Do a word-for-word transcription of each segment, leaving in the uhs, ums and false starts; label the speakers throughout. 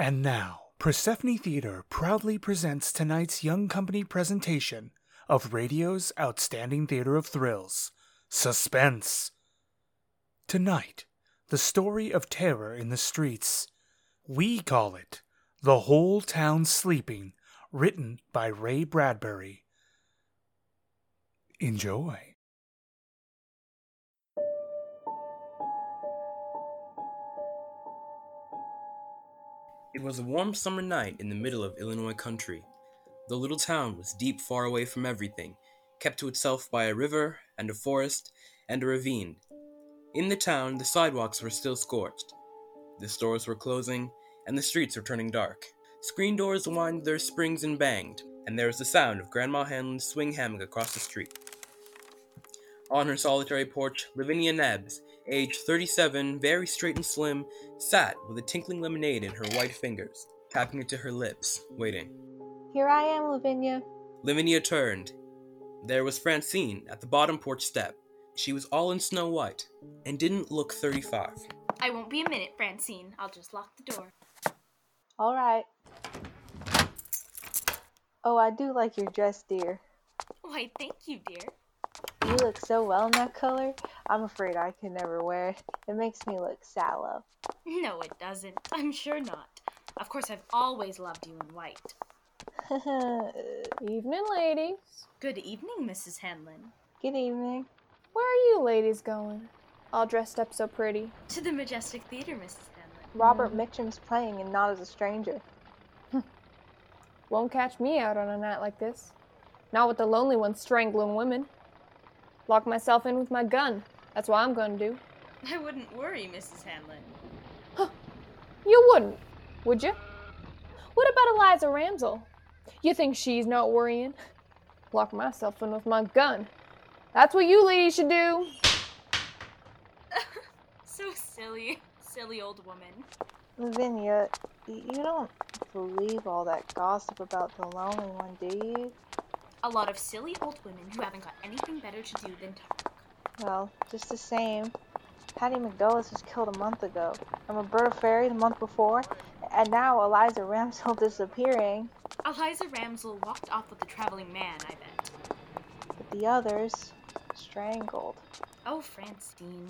Speaker 1: And now, Persephone Theater proudly presents tonight's Young Company presentation of radio's outstanding theater of thrills, Suspense. Tonight, the story of terror in the streets. We call it The Whole Town Sleeping, written by Ray Bradbury. Enjoy.
Speaker 2: It was a warm summer night in the middle of Illinois country. The little town was deep far away from everything, kept to itself by a river and a forest and a ravine. In the town, the sidewalks were still scorched. The stores were closing, and the streets were turning dark. Screen doors whined their springs and banged, and there was the sound of Grandma Hanlon's swing hammock across the street. On her solitary porch, Lavinia Nebbs, age thirty-seven, very straight and slim, sat with a tinkling lemonade in her white fingers, tapping it to her lips, waiting.
Speaker 3: Here I am, Lavinia.
Speaker 2: Lavinia turned. There was Francine at the bottom porch step. She was all in snow white, and didn't look thirty-five.
Speaker 4: I won't be a minute, Francine. I'll just lock the door.
Speaker 3: All right. Oh, I do like your dress, dear.
Speaker 4: Why, thank you, dear.
Speaker 3: You look so well in that color. I'm afraid I could never wear it. It makes me look sallow.
Speaker 4: No, it doesn't. I'm sure not. Of course, I've always loved you in white.
Speaker 5: Evening, ladies.
Speaker 4: Good evening, Missus Hanlon.
Speaker 3: Good evening.
Speaker 5: Where are you ladies going? All dressed up so pretty.
Speaker 4: To the Majestic Theater, Missus Hanlon.
Speaker 3: Robert Mitchum's playing and not as a stranger.
Speaker 5: Won't catch me out on a night like this. Not with the lonely ones strangling women. Lock myself in with my gun. That's what I'm gonna do.
Speaker 4: I wouldn't worry, Missus Hanlon.
Speaker 5: Huh. You wouldn't, would you? What about Eliza Ramsell? You think she's not worrying? Lock myself in with my gun. That's what you ladies should do.
Speaker 4: So silly. Silly old woman.
Speaker 3: Lavinia, you don't believe all that gossip about the lonely one, do you?
Speaker 4: A lot of silly old women who haven't got anything better to do than talk.
Speaker 3: Well, just the same. Hattie McDullis was killed a month ago, and Roberta Ferry the month before, and now Eliza Ramsell disappearing.
Speaker 4: Eliza Ramsell walked off with a traveling man, I bet.
Speaker 3: But the others, strangled.
Speaker 4: Oh, Francine.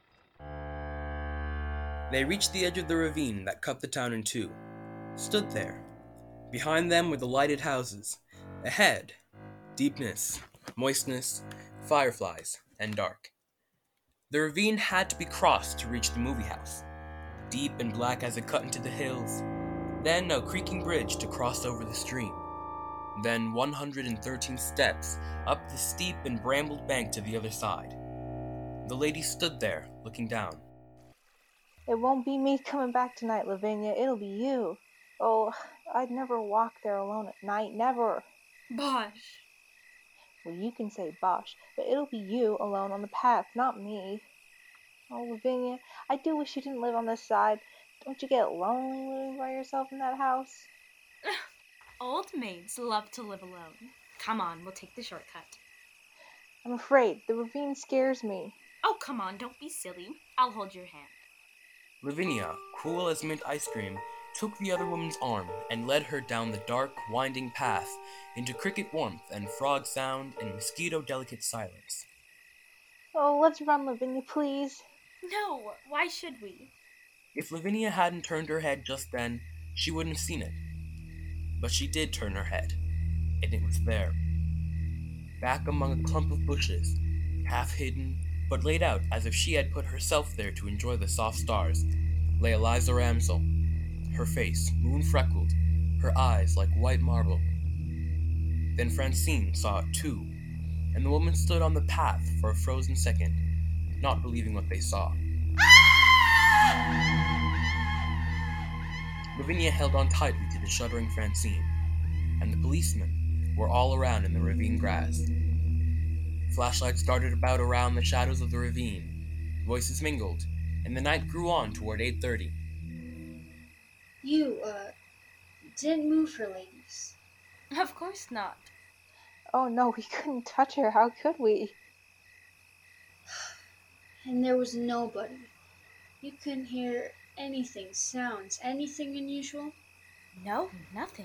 Speaker 2: They reached the edge of the ravine that cut the town in two. Stood there. Behind them were the lighted houses. Ahead, deepness, moistness, fireflies, and dark. The ravine had to be crossed to reach the movie house, deep and black as it cut into the hills, then a creaking bridge to cross over the stream, then one hundred thirteen steps up the steep and brambled bank to the other side. The lady stood there, looking down.
Speaker 3: It won't be me coming back tonight, Lavinia. It'll be you. Oh, I'd never walk there alone at night, never.
Speaker 4: Bosh.
Speaker 3: Well, you can say bosh, but it'll be you alone on the path, not me. Oh, Lavinia, I do wish you didn't live on this side. Don't you get lonely living by yourself in that house?
Speaker 4: Old maids love to live alone. Come on, we'll take the shortcut.
Speaker 3: I'm afraid. The ravine scares me.
Speaker 4: Oh, come on, don't be silly. I'll hold your hand.
Speaker 2: Lavinia, cool as mint ice cream, took the other woman's arm and led her down the dark, winding path into cricket warmth and frog sound and mosquito-delicate silence.
Speaker 3: Oh, let's run, Lavinia, please.
Speaker 4: No, why should we?
Speaker 2: If Lavinia hadn't turned her head just then, she wouldn't have seen it. But she did turn her head, and it was there. Back among a clump of bushes, half hidden, but laid out as if she had put herself there to enjoy the soft stars, lay Eliza Ramsell. Her face, moon-freckled, her eyes like white marble. Then Francine saw it too, and the woman stood on the path for a frozen second, not believing what they saw. Lavinia held on tightly to the shuddering Francine, and the policemen were all around in the ravine grass. Flashlights darted about around the shadows of the ravine. Voices mingled, and the night grew on toward eight thirty.
Speaker 6: You, uh, didn't move her, ladies.
Speaker 4: Of course not.
Speaker 3: Oh no, we couldn't touch her. How could we?
Speaker 6: And there was nobody. You couldn't hear anything, sounds, anything unusual?
Speaker 4: No, nothing.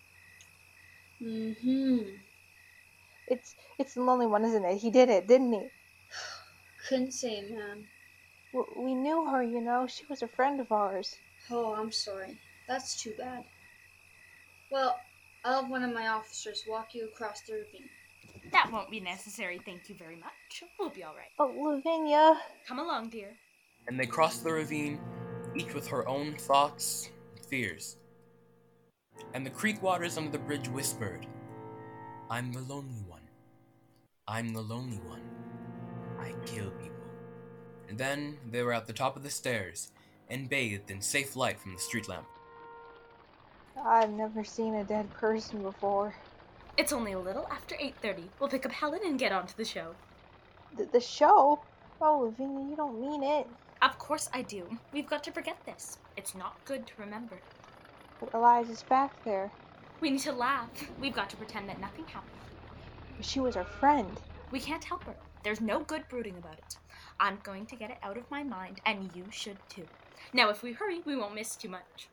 Speaker 6: Mm-hmm.
Speaker 3: It's it's the lonely one, isn't it? He did it, didn't he?
Speaker 6: Couldn't say, man.
Speaker 3: W- We knew her, you know. She was a friend of ours.
Speaker 6: Oh, I'm sorry. That's too bad. Well, I'll have one of my officers walk you across the ravine.
Speaker 4: That won't be necessary, thank you very much. We'll be all right.
Speaker 3: Oh, Lavinia.
Speaker 4: Come along, dear.
Speaker 2: And they crossed the ravine, each with her own thoughts and fears. And the creek waters under the bridge whispered, I'm the lonely one. I'm the lonely one. I kill people. And then they were at the top of the stairs and bathed in safe light from the street lamp.
Speaker 3: I've never seen a dead person before.
Speaker 4: It's only a little after eight thirty. We'll pick up Helen and get on to the show.
Speaker 3: The, the show? Oh, Lavinia, you don't mean it.
Speaker 4: Of course I do. We've got to forget this. It's not good to remember.
Speaker 3: But Eliza's back there.
Speaker 4: We need to laugh. We've got to pretend that nothing happened.
Speaker 3: But she was our friend.
Speaker 4: We can't help her. There's no good brooding about it. I'm going to get it out of my mind, and you should too. Now, if we hurry, we won't miss too much.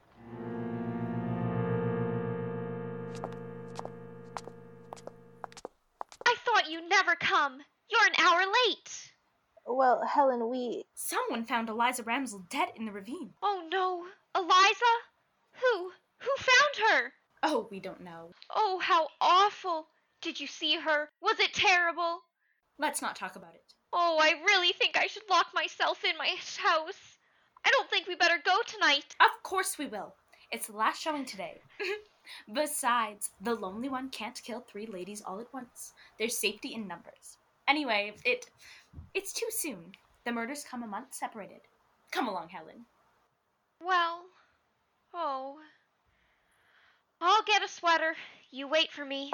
Speaker 7: I thought you'd never come. You're an hour late.
Speaker 3: Well, Helen, we...
Speaker 4: Someone found Eliza Ramsell dead in the ravine.
Speaker 7: Oh no. Eliza? Who? Who found her?
Speaker 4: Oh, we don't know.
Speaker 7: Oh, how awful. Did you see her? Was it terrible?
Speaker 4: Let's not talk about it.
Speaker 7: Oh, I really think I should lock myself in my house. I don't think we better go tonight.
Speaker 4: Of course we will. It's the last showing today. Besides, the lonely one can't kill three ladies all at once. There's safety in numbers. Anyway, it it's too soon. The murders come a month separated. Come along, Helen.
Speaker 7: Well, oh. I'll get a sweater. You wait for me.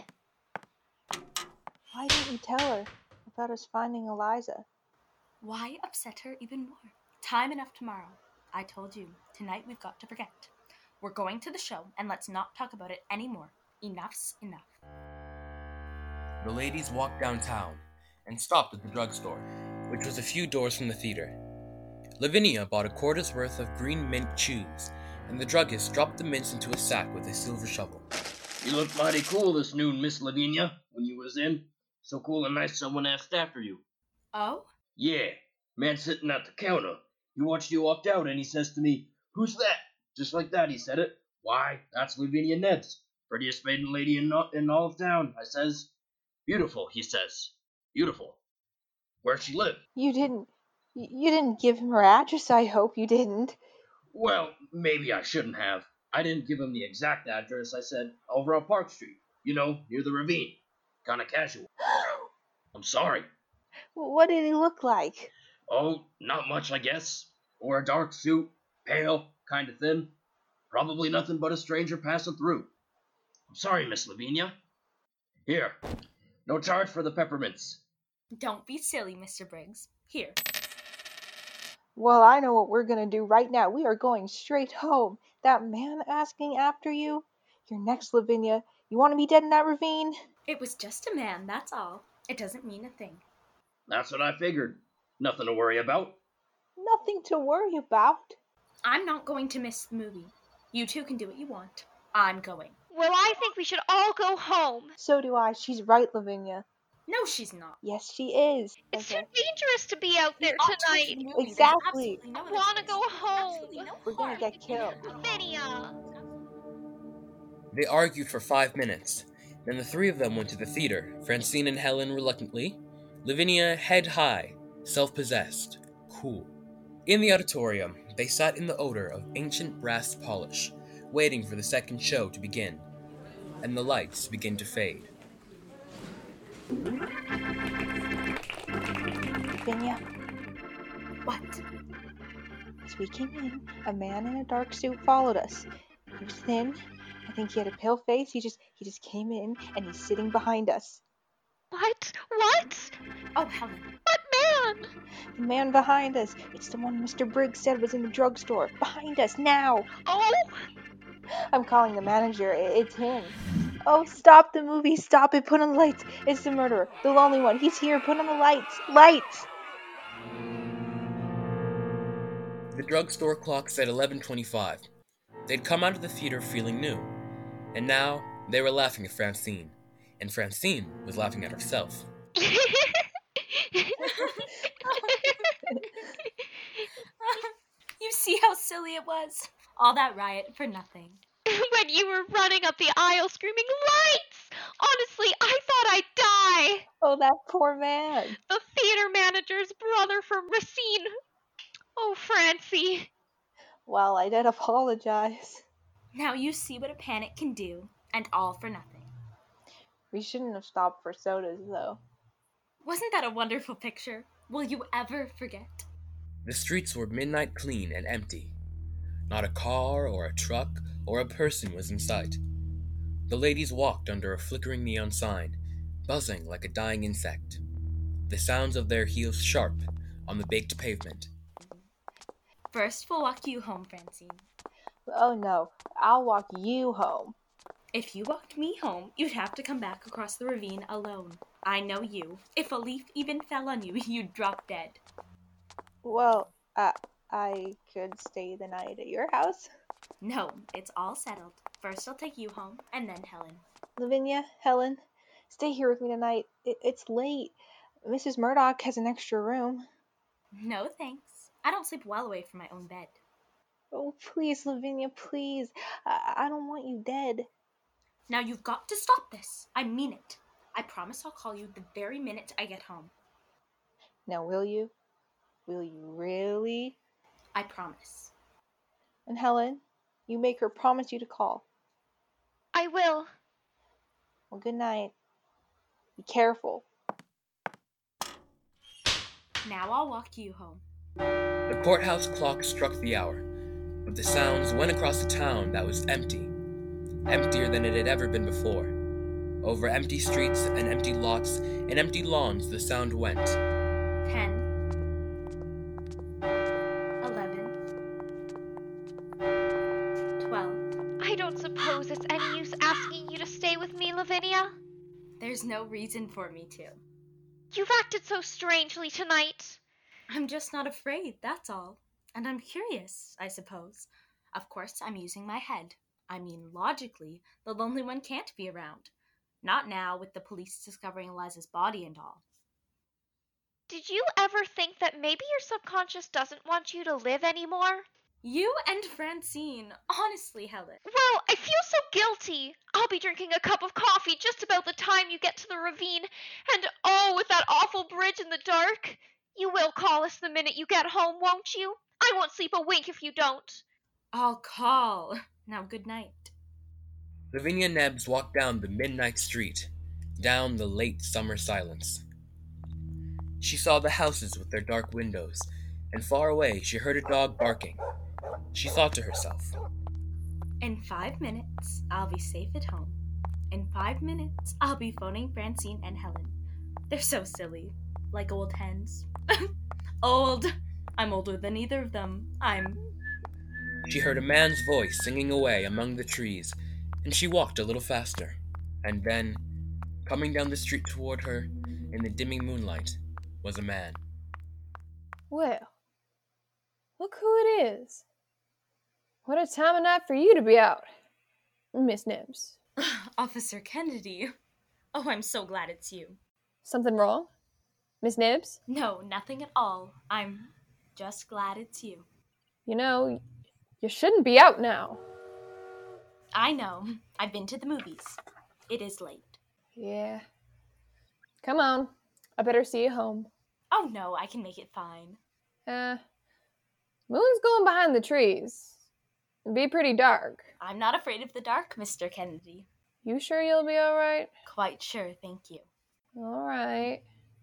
Speaker 3: Why didn't you tell her about us finding Eliza?
Speaker 4: Why upset her even more? Time enough tomorrow. I told you, tonight we've got to forget. We're going to the show, and let's not talk about it anymore. Enough's enough.
Speaker 2: The ladies walked downtown and stopped at the drugstore, which was a few doors from the theater. Lavinia bought a quarter's worth of green mint chews, and the druggist dropped the mints into a sack with a silver shovel.
Speaker 8: You looked mighty cool this noon, Miss Lavinia, when you was in. So cool and nice someone asked after you.
Speaker 4: Oh?
Speaker 8: Yeah, man sitting at the counter. He watched you walked out and he says to me, Who's that? Just like that, he said it. Why, that's Lavinia Neds, prettiest maiden lady in, in all of town, I says. Beautiful, he says. Beautiful. Where'd she live?
Speaker 3: You didn't... You didn't give him her address, I hope you didn't.
Speaker 8: Well, maybe I shouldn't have. I didn't give him the exact address. I said, over on Park Street. You know, near the ravine. Kinda casual. I'm sorry.
Speaker 3: What did he look like?
Speaker 8: Oh, not much, I guess. Wore a dark suit, pale, kinda thin. Probably nothing but a stranger passing through. I'm sorry, Miss Lavinia. Here, no charge for the peppermints.
Speaker 4: Don't be silly, Mister Briggs. Here.
Speaker 3: Well, I know what we're gonna do right now. We are going straight home. That man asking after you? You're next, Lavinia. You want to be dead in that ravine?
Speaker 4: It was just a man, that's all. It doesn't mean a thing.
Speaker 8: That's what I figured. Nothing to worry about.
Speaker 3: Nothing to worry about.
Speaker 4: I'm not going to miss the movie. You two can do what you want. I'm going.
Speaker 7: Well, I think we should all go home.
Speaker 3: So do I. She's right, Lavinia.
Speaker 4: No, she's not.
Speaker 3: Yes, she is.
Speaker 7: It's
Speaker 3: Okay.
Speaker 7: too dangerous to be out there
Speaker 4: We ought to
Speaker 7: tonight.
Speaker 4: watch the movie. There's
Speaker 3: Exactly.
Speaker 4: absolutely no
Speaker 7: I
Speaker 4: other
Speaker 7: wanna
Speaker 4: choice.
Speaker 7: go home.
Speaker 4: Absolutely no
Speaker 3: We're gonna
Speaker 4: harm
Speaker 3: get
Speaker 4: in being
Speaker 3: killed.
Speaker 4: alone.
Speaker 7: Lavinia.
Speaker 2: They argued for five minutes. Then the three of them went to the theater, Francine and Helen reluctantly, Lavinia head high, self-possessed, cool. In the auditorium, they sat in the odor of ancient brass polish, waiting for the second show to begin, and the lights begin to fade.
Speaker 3: Lavinia,
Speaker 4: What?
Speaker 3: as we came in, a man in a dark suit followed us. He was thin. I think he had a pale face. He just he just came in and he's sitting behind us.
Speaker 7: What? What?
Speaker 4: Oh, Helen.
Speaker 7: What man?
Speaker 3: The man behind us. It's the one Mister Briggs said was in the drugstore. Behind us now.
Speaker 7: Oh,
Speaker 3: I'm calling the manager. I- It's him. Oh, stop the movie. Stop it. Put on the lights. It's the murderer. The lonely one. He's here. Put on the lights. Lights.
Speaker 2: The drugstore clock said eleven twenty-five. They'd come out of the theater feeling new. And now they were laughing at Francine, and Francine was laughing at herself.
Speaker 4: You see how silly it was? All that riot for nothing.
Speaker 7: When you were running up the aisle screaming, "Lights!" Honestly, I thought I'd die.
Speaker 3: Oh, that poor man.
Speaker 7: The theater manager's brother from Racine. Oh, Francie.
Speaker 3: Well, I did apologize.
Speaker 4: Now you see what a panic can do, and all for nothing.
Speaker 3: We shouldn't have stopped for sodas, though.
Speaker 4: Wasn't that a wonderful picture? Will you ever forget?
Speaker 2: The streets were midnight clean and empty. Not a car or a truck or a person was in sight. The ladies walked under a flickering neon sign, buzzing like a dying insect, the sounds of their heels sharp on the baked pavement.
Speaker 4: First, we'll walk you home, Francine.
Speaker 3: Oh no, I'll walk you home.
Speaker 4: If you walked me home, you'd have to come back across the ravine alone. I know you. If a leaf even fell on you, you'd drop dead.
Speaker 3: Well, uh, I could stay the night at your house.
Speaker 4: No, it's all settled. First I'll take you home, and then Helen.
Speaker 3: Lavinia, Helen, stay here with me tonight. It, it's late. Missus Murdoch has an extra room.
Speaker 4: No, thanks. I don't sleep well away from my own bed.
Speaker 3: Oh, please, Lavinia, please. I, I don't want you dead.
Speaker 4: Now you've got to stop this. I mean it. I promise I'll call you the very minute I get home.
Speaker 3: Now, will you? Will you really?
Speaker 4: I promise.
Speaker 3: And Helen, you make her promise you to call.
Speaker 7: I will.
Speaker 3: Well, good night. Be careful.
Speaker 4: Now I'll walk you home.
Speaker 2: The courthouse clock struck the hour, but the sounds went across a town that was empty, emptier than it had ever been before. Over empty streets and empty lots and empty lawns the sound went.
Speaker 4: Ten. Eleven. Twelve.
Speaker 7: I don't suppose it's any use asking you to stay with me, Lavinia?
Speaker 4: There's no reason for me to.
Speaker 7: You've acted so strangely tonight.
Speaker 4: I'm just not afraid, that's all. And I'm curious, I suppose. Of course, I'm using my head. I mean, logically, the lonely one can't be around. Not now, with the police discovering Eliza's body and all.
Speaker 7: Did you ever think that maybe your subconscious doesn't want you to live anymore?
Speaker 4: You and Francine, honestly, Helen.
Speaker 7: Well, I feel so guilty. I'll be drinking a cup of coffee just about the time you get to the ravine. And oh, with that awful bridge in the dark. You will call us the minute you get home, won't you? I won't sleep a wink if you don't.
Speaker 4: I'll call. Now, good night.
Speaker 2: Lavinia Nebbs walked down the midnight street, down the late summer silence. She saw the houses with their dark windows, and far away she heard a dog barking. She thought to herself,
Speaker 4: In five minutes, I'll be safe at home. In five minutes, I'll be phoning Francine and Helen. They're so silly, like old hens. Old. I'm older than either of them. I'm...
Speaker 2: She heard a man's voice singing away among the trees, and she walked a little faster. And then, coming down the street toward her, in the dimming moonlight, was a man.
Speaker 5: Well, look who it is. What a time of night for you to be out, Miss Nebbs.
Speaker 4: Officer Kennedy. Oh, I'm so glad it's you.
Speaker 5: Something wrong, Miss Nebbs?
Speaker 4: No, nothing at all. I'm just glad it's you.
Speaker 5: You know, you shouldn't be out now.
Speaker 4: I know. I've been to the movies. It is late.
Speaker 5: Yeah. Come on. I better see you home.
Speaker 4: Oh no, I can make it fine.
Speaker 5: Uh, moon's going behind the trees. It'd be pretty dark.
Speaker 4: I'm not afraid of the dark, Mister Kennedy.
Speaker 5: You sure you'll be all right?
Speaker 4: Quite sure, thank you.
Speaker 5: All right.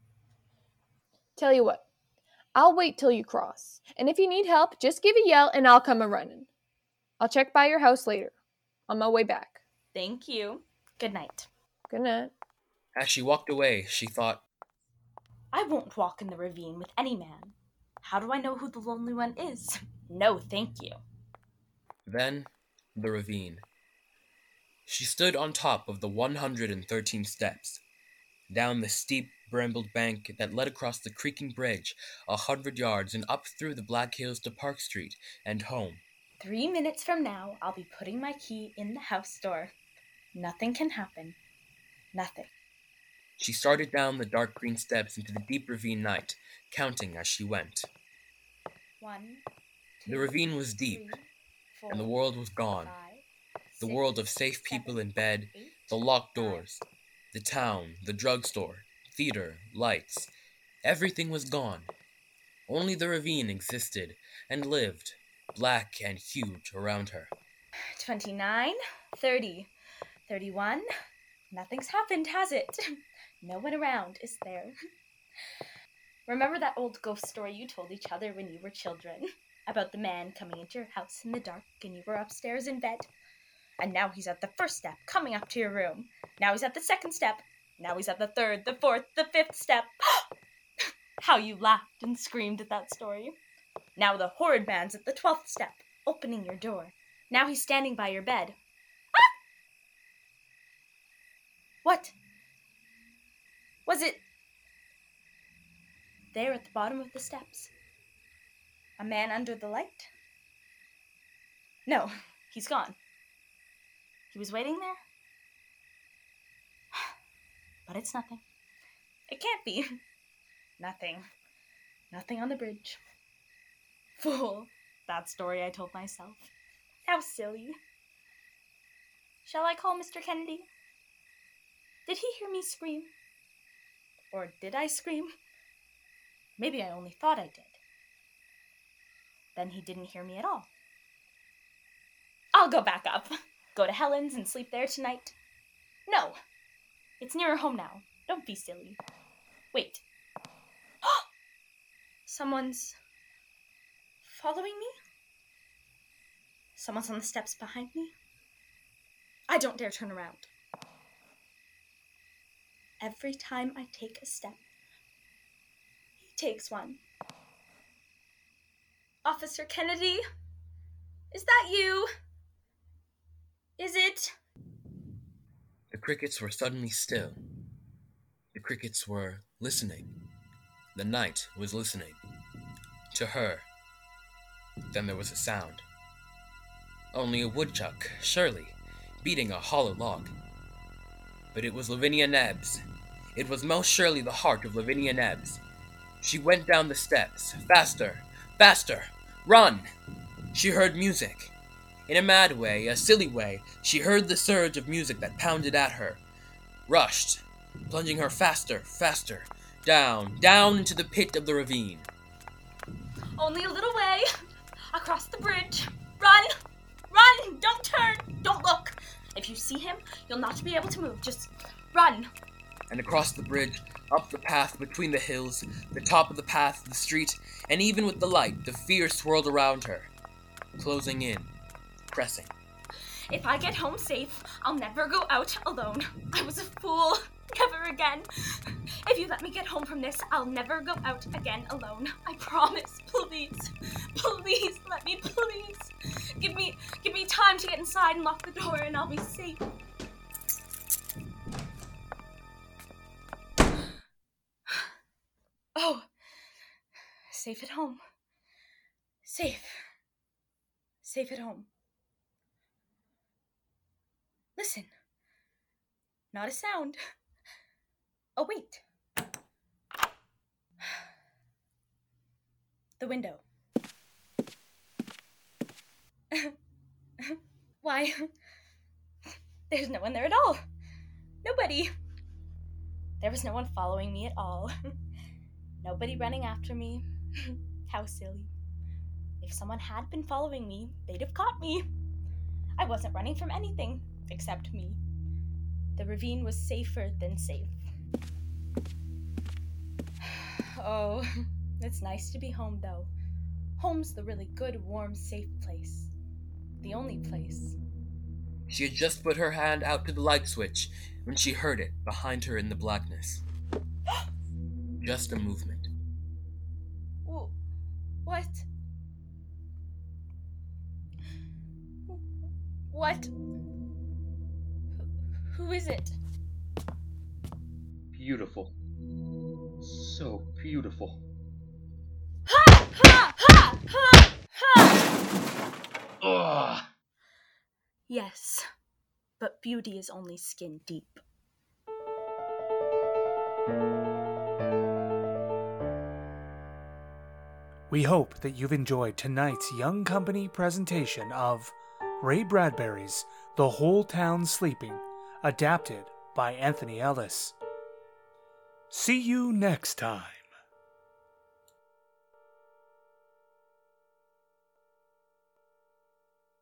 Speaker 5: Tell you what, I'll wait till you cross. And if you need help, just give a yell and I'll come a-running. I'll check by your house later, on my way back.
Speaker 4: Thank you. Good night.
Speaker 5: Good night.
Speaker 2: As she walked away, she thought,
Speaker 4: I won't walk in the ravine with any man. How do I know who the lonely one is? No, thank you.
Speaker 2: Then, the ravine. She stood on top of the one hundred thirteen steps, down the steep, brambled bank that led across the creaking bridge a hundred yards and up through the Black Hills to Park Street and home.
Speaker 4: Three minutes from now, I'll be putting my key in the house door. Nothing can happen. Nothing.
Speaker 2: She started down the dark green steps into the deep ravine night, counting as she went.
Speaker 4: One, two,
Speaker 2: The ravine was deep,
Speaker 4: three, four,
Speaker 2: and the world was gone.
Speaker 4: five,
Speaker 2: The
Speaker 4: six,
Speaker 2: world of safe people
Speaker 4: seven,
Speaker 2: in bed,
Speaker 4: eight,
Speaker 2: the locked
Speaker 4: nine.
Speaker 2: doors, the town, the drugstore, theater, lights. Everything was gone. Only the ravine existed and lived, black and huge around her.
Speaker 4: twenty-nine, thirty, thirty-one. Nothing's happened, has it? No one around, is there? Remember that old ghost story you told each other when you were children? About the man coming into your house in the dark and you were upstairs in bed? And now he's at the first step, coming up to your room. Now he's at the second step. Now he's at the third, the fourth, the fifth step. How you laughed and screamed at that story. Now the horrid man's at the twelfth step, opening your door. Now he's standing by your bed. Ah! What? Was it there at the bottom of the steps? A man under the light? No, he's gone. He was waiting there? But it's nothing. It can't be. Nothing. Nothing on the bridge. Fool. That story I told myself. How silly. Shall I call Mister Kennedy? Did he hear me scream? Or did I scream? Maybe I only thought I did. Then he didn't hear me at all. I'll go back up. Go to Helen's and sleep there tonight. No. It's nearer home now. Don't be silly. Wait. Someone's following me? Someone's on the steps behind me? I don't dare turn around. Every time I take a step, he takes one. Officer Kennedy? Is that you? Is it?
Speaker 2: The crickets were suddenly still. The crickets were listening. The night was listening. To her. Then there was a sound. Only a woodchuck, surely, beating a hollow log. But it was Lavinia Nebbs. It was most surely the heart of Lavinia Nebbs. She went down the steps, faster, faster, run! She heard music. In a mad way, a silly way, she heard the surge of music that pounded at her. Rushed, plunging her faster, faster, down, down into the pit of the ravine.
Speaker 4: Only a little way. Across the bridge. Run! Run! Don't turn! Don't look! If you see him, you'll not be able to move. Just run!
Speaker 2: And across the bridge, up the path between the hills, the top of the path, the street, and even with the light, the fear swirled around her, closing in, pressing.
Speaker 4: If I get home safe, I'll never go out alone. I was a fool. Never again. If you let me get home from this, I'll never go out again alone. I promise. Please. Please let me, please. Give me give me time to get inside and lock the door and I'll be safe. Oh. Safe at home. Safe. Safe at home. Listen. Not a sound. Oh, wait. The window. Why, there's no one there at all. Nobody. There was no one following me at all. Nobody running after me. How silly. If someone had been following me, they'd have caught me. I wasn't running from anything except me. The ravine was safer than safe. Oh, it's nice to be home, though. Home's the really good, warm, safe place. The only place.
Speaker 2: She had just put her hand out to the light switch when she heard it behind her in the blackness. Just a movement.
Speaker 4: Wh- What? What? Who is it?
Speaker 8: Beautiful. So beautiful.
Speaker 4: Ha! Ha! Ha! Ha! Ha!
Speaker 8: Ugh.
Speaker 4: Yes. but beauty is only skin deep.
Speaker 1: We hope that you've enjoyed tonight's Young Company presentation of Ray Bradbury's The Whole Town Sleeping, adapted by Anthony Ellis. See you next time.